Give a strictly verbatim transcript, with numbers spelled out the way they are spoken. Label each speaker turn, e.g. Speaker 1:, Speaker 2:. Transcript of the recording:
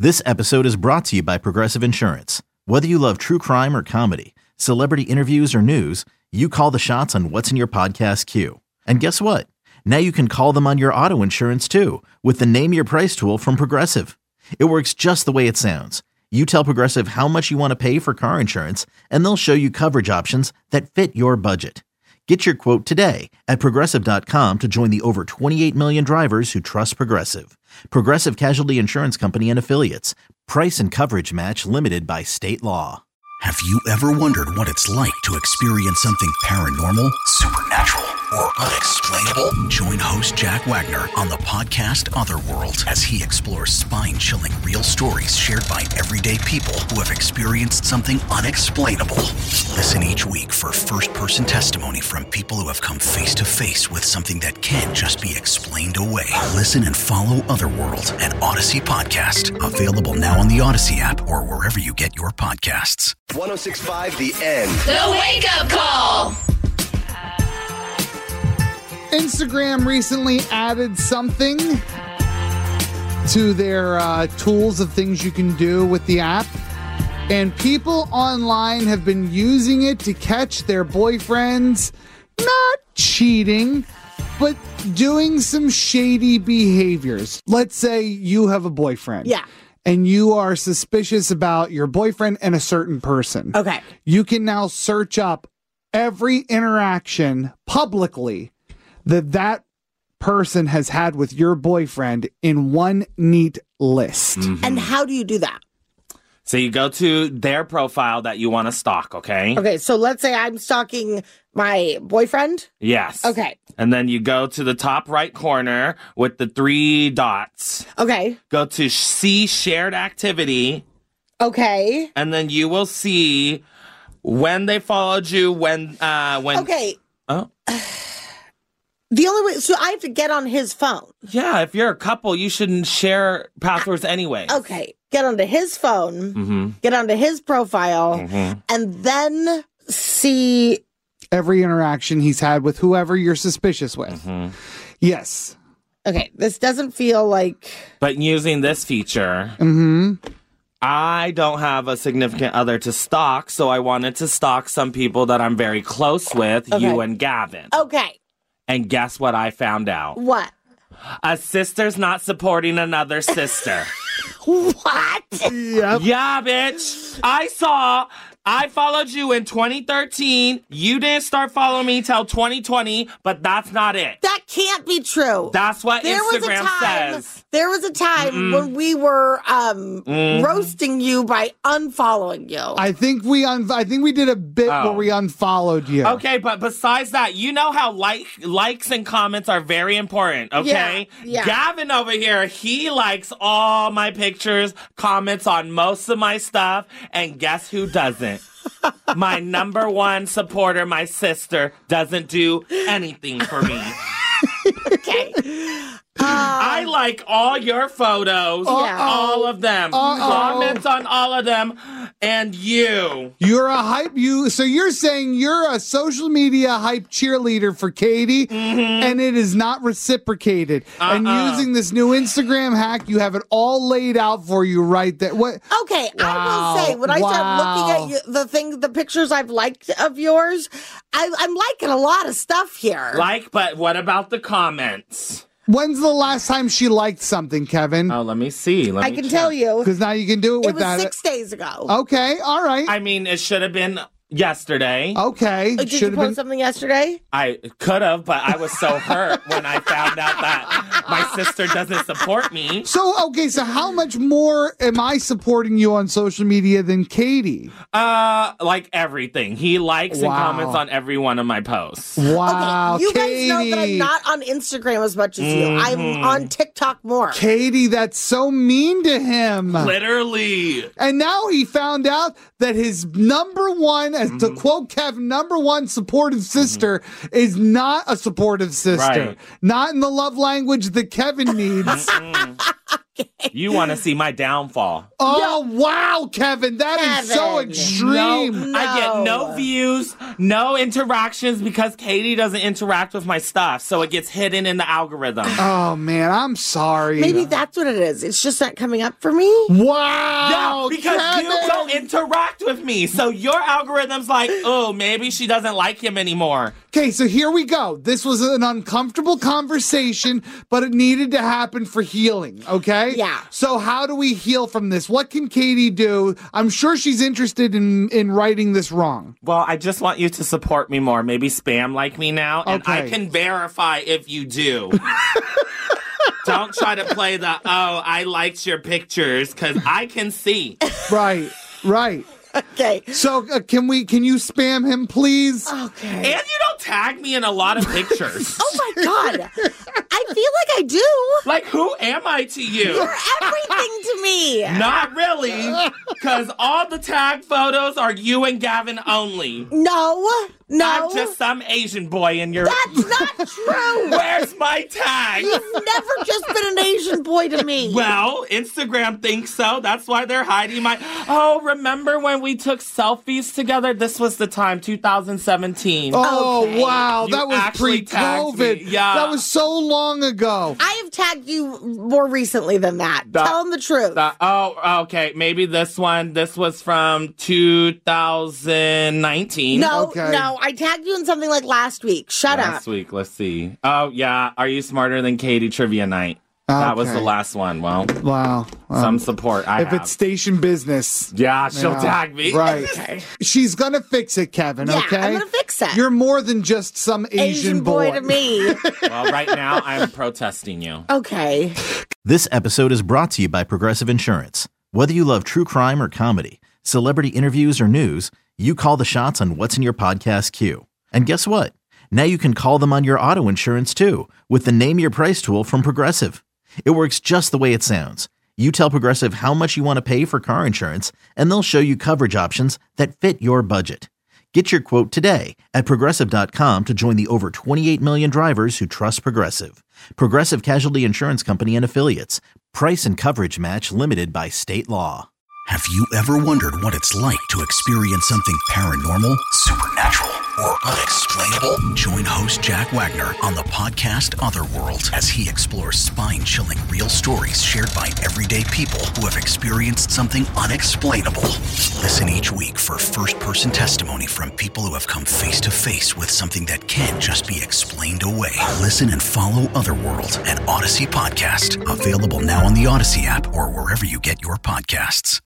Speaker 1: This episode is brought to you by Progressive Insurance. Whether you love true crime or comedy, celebrity interviews or news, you call the shots on what's in your podcast queue. And guess what? Now you can call them on your auto insurance too with the Name Your Price tool from Progressive. It works just the way it sounds. You tell Progressive how much you want to pay for car insurance, and they'll show you coverage options that fit your budget. Get your quote today at Progressive dot com to join the over twenty-eight million drivers who trust Progressive. Progressive Casualty Insurance Company and Affiliates. Price and coverage match limited by state law.
Speaker 2: Have you ever wondered what it's like to experience something paranormal, supernatural, or unexplainable? Join host Jack Wagner on the podcast Otherworld as he explores spine-chilling real stories shared by everyday people who have experienced something unexplainable. Listen each week for first-person testimony from people who have come face-to-face with something that can't just be explained away. Listen and follow Otherworld, an Odyssey podcast. Available now on the Odyssey app or wherever you get your podcasts.
Speaker 3: one oh six point five The End.
Speaker 4: The Wake Up Call.
Speaker 5: Instagram recently added something to their uh, tools of things you can do with the app. And people online have been using it to catch their boyfriends, not cheating, but doing some shady behaviors. Let's say you have a boyfriend.
Speaker 6: Yeah.
Speaker 5: And you are suspicious about your boyfriend and a certain person.
Speaker 6: Okay.
Speaker 5: You can now search up every interaction publicly that that person has had with your boyfriend in one neat list.
Speaker 7: Mm-hmm.
Speaker 6: And how do you do that?
Speaker 7: So you go to their profile that you want to stalk, okay?
Speaker 6: Okay, so let's say I'm stalking my boyfriend.
Speaker 7: Yes.
Speaker 6: Okay.
Speaker 7: And then you go to the top right corner with the three dots.
Speaker 6: Okay.
Speaker 7: Go to see shared activity.
Speaker 6: Okay.
Speaker 7: And then you will see when they followed you, when, uh, when.
Speaker 6: Okay.
Speaker 7: Oh.
Speaker 6: The only way, so I have to get on his phone.
Speaker 7: Yeah, if you're a couple, you shouldn't share passwords anyway.
Speaker 6: Okay. Get onto his phone,
Speaker 7: Mm-hmm.
Speaker 6: get onto his profile,
Speaker 7: Mm-hmm.
Speaker 6: and then see.
Speaker 5: Every interaction he's had with whoever you're suspicious with.
Speaker 7: Mm-hmm.
Speaker 5: Yes.
Speaker 6: Okay, this doesn't feel like.
Speaker 7: But using this feature,
Speaker 5: Mm-hmm.
Speaker 7: I don't have a significant other to stalk, so I wanted to stalk some people that I'm very close with,
Speaker 6: Okay.
Speaker 7: you and Gavin.
Speaker 6: Okay.
Speaker 7: And guess what I found out?
Speaker 6: What?
Speaker 7: A sister's not supporting another sister.
Speaker 6: What?
Speaker 5: Yep.
Speaker 7: Yeah, bitch. I saw, I followed you in twenty thirteen. You didn't start following me till twenty twenty, but that's not it.
Speaker 6: That can't be true.
Speaker 7: That's what
Speaker 6: there was a
Speaker 7: Instagram
Speaker 6: time,
Speaker 7: says.
Speaker 6: There was a time
Speaker 7: Mm-mm.
Speaker 6: when we were um,
Speaker 7: Mm.
Speaker 6: roasting you by unfollowing you.
Speaker 5: I think we un- I think we did a bit
Speaker 7: Oh.
Speaker 5: where we unfollowed you.
Speaker 7: Okay, but besides that, you know how like likes and comments are very important, okay?
Speaker 6: Yeah, yeah.
Speaker 7: Gavin over here, he likes all my pictures, comments on most of my stuff, and guess who doesn't? My number one supporter, my sister, doesn't do anything for me.
Speaker 6: Okay.
Speaker 7: I like all your photos,
Speaker 6: Yeah.
Speaker 7: all of them,
Speaker 5: Uh-oh.
Speaker 7: comments on all of them, and you.
Speaker 5: You're a hype you so you're saying you're a social media hype cheerleader for Katie, and it is not reciprocated. And
Speaker 7: Uh-uh.
Speaker 5: using this new Instagram hack, you have it all laid out for you right there. What
Speaker 6: Okay, I
Speaker 5: Wow.
Speaker 6: will say, when I start
Speaker 5: Wow.
Speaker 6: looking at you, the things, the pictures I've liked of yours, I, I'm liking a lot of stuff here.
Speaker 7: Like, but what about the comments?
Speaker 5: when's the last time she liked something, Kevin?
Speaker 7: Oh, let me see. Let
Speaker 6: I
Speaker 7: me
Speaker 6: can
Speaker 7: check.
Speaker 6: tell you,
Speaker 5: Because now you can do it
Speaker 6: it
Speaker 5: with
Speaker 6: was
Speaker 5: that.
Speaker 6: six days ago.
Speaker 5: Okay, all right.
Speaker 7: I mean, it should have been yesterday.
Speaker 5: okay.
Speaker 6: Did you
Speaker 5: Should've
Speaker 6: post
Speaker 5: been-
Speaker 6: something yesterday?
Speaker 7: I could have, but I was so hurt when I found out that my sister doesn't support me.
Speaker 5: So, okay, so how much more am I supporting you on social media than Katie?
Speaker 7: Uh, like everything. He likes and
Speaker 5: Wow.
Speaker 7: comments on every one of my posts.
Speaker 5: Wow,
Speaker 6: okay, you
Speaker 5: Katie.
Speaker 6: guys know that I'm not on Instagram as much as you. I'm
Speaker 7: Mhm.
Speaker 6: on TikTok more.
Speaker 5: Katie, that's so mean to him.
Speaker 7: Literally.
Speaker 5: And now he found out that his number one, as to quote Kevin, number one supportive sister is not a supportive sister.
Speaker 7: Right.
Speaker 5: Not in the love language that Kevin needs.
Speaker 7: You want to see my downfall.
Speaker 5: Oh, wow, Kevin. That is so
Speaker 6: Kevin.
Speaker 5: extreme.
Speaker 6: No.
Speaker 7: I get no views, no interactions because Katie doesn't interact with my stuff, so it gets hidden in the algorithm.
Speaker 5: Oh, man, I'm sorry.
Speaker 6: Maybe that's what it is. It's just not coming up for me.
Speaker 5: Wow.
Speaker 7: Yeah, because
Speaker 5: Kevin.
Speaker 7: you don't interact with me. So your algorithm's like, oh, maybe she doesn't like him anymore.
Speaker 5: Okay, so here we go. This was an uncomfortable conversation, but it needed to happen for healing, okay?
Speaker 6: Yeah.
Speaker 5: So how do we heal from this? What can Katie do? I'm sure she's interested in, in righting this wrong.
Speaker 7: Well, I just want you to support me more. Maybe spam like me now, and I
Speaker 5: Okay.
Speaker 7: can verify if you do. Don't try to play the, oh, I liked your pictures, because I can see.
Speaker 5: Right, right.
Speaker 6: Okay.
Speaker 5: So uh, can we? Can you spam him, please?
Speaker 6: Okay.
Speaker 7: And you don't tag me in a lot of pictures.
Speaker 6: Oh my God. I feel like I do.
Speaker 7: Like, who am I to you?
Speaker 6: You're everything to me.
Speaker 7: Not really, because all the tag photos are you and Gavin only.
Speaker 6: No. No.
Speaker 7: I'm just some Asian boy in your...
Speaker 6: That's not true.
Speaker 7: Where's my tag?
Speaker 6: You've never just been an Asian boy to me.
Speaker 7: Well, Instagram thinks so. That's why they're hiding my... Oh, remember when we took selfies together? This was the time, two thousand seventeen.
Speaker 5: Oh,
Speaker 6: Okay.
Speaker 5: wow.
Speaker 7: You
Speaker 5: That was
Speaker 7: actually tagged me.
Speaker 5: pre-COVID.
Speaker 7: Yeah.
Speaker 5: That was so long ago.
Speaker 6: I have tagged you more recently than that.
Speaker 7: That-
Speaker 6: Tell him the truth.
Speaker 7: Uh, oh, okay. Maybe this one. This was from two thousand nineteen.
Speaker 6: no,
Speaker 5: Okay.
Speaker 6: no. I tagged you in something like last week. Shut
Speaker 7: Last
Speaker 6: up.
Speaker 7: week. Let's see. Oh, yeah. Are you smarter than Katie trivia night? That was
Speaker 5: Okay.
Speaker 7: the last one. Well,
Speaker 5: Wow.
Speaker 7: some support I
Speaker 5: If
Speaker 7: have.
Speaker 5: it's station business.
Speaker 7: Yeah, she'll
Speaker 5: Yeah.
Speaker 7: tag me.
Speaker 5: Right.
Speaker 6: Okay.
Speaker 5: She's gonna fix it, Kevin,
Speaker 6: Yeah,
Speaker 5: okay?
Speaker 6: I'm gonna fix it.
Speaker 5: You're more than just some Asian,
Speaker 6: Asian boy to me.
Speaker 7: Well, right now I'm protesting you.
Speaker 6: Okay.
Speaker 1: This episode is brought to you by Progressive Insurance. Whether you love true crime or comedy, celebrity interviews or news, you call the shots on what's in your podcast queue. And guess what? Now you can call them on your auto insurance too with the Name Your Price tool from Progressive. It works just the way it sounds. You tell Progressive how much you want to pay for car insurance, and they'll show you coverage options that fit your budget. Get your quote today at Progressive dot com to join the over twenty-eight million drivers who trust Progressive. Progressive Casualty Insurance Company and Affiliates. Price and coverage match limited by state law.
Speaker 2: Have you ever wondered what it's like to experience something paranormal, supernatural, or unexplainable? Join host Jack Wagner on the podcast Otherworld as he explores spine-chilling real stories shared by everyday people who have experienced something unexplainable. Listen each week for first-person testimony from people who have come face-to-face with something that can't just be explained away. Listen and follow Otherworld, an Odyssey podcast, available now on the Odyssey app or wherever you get your podcasts.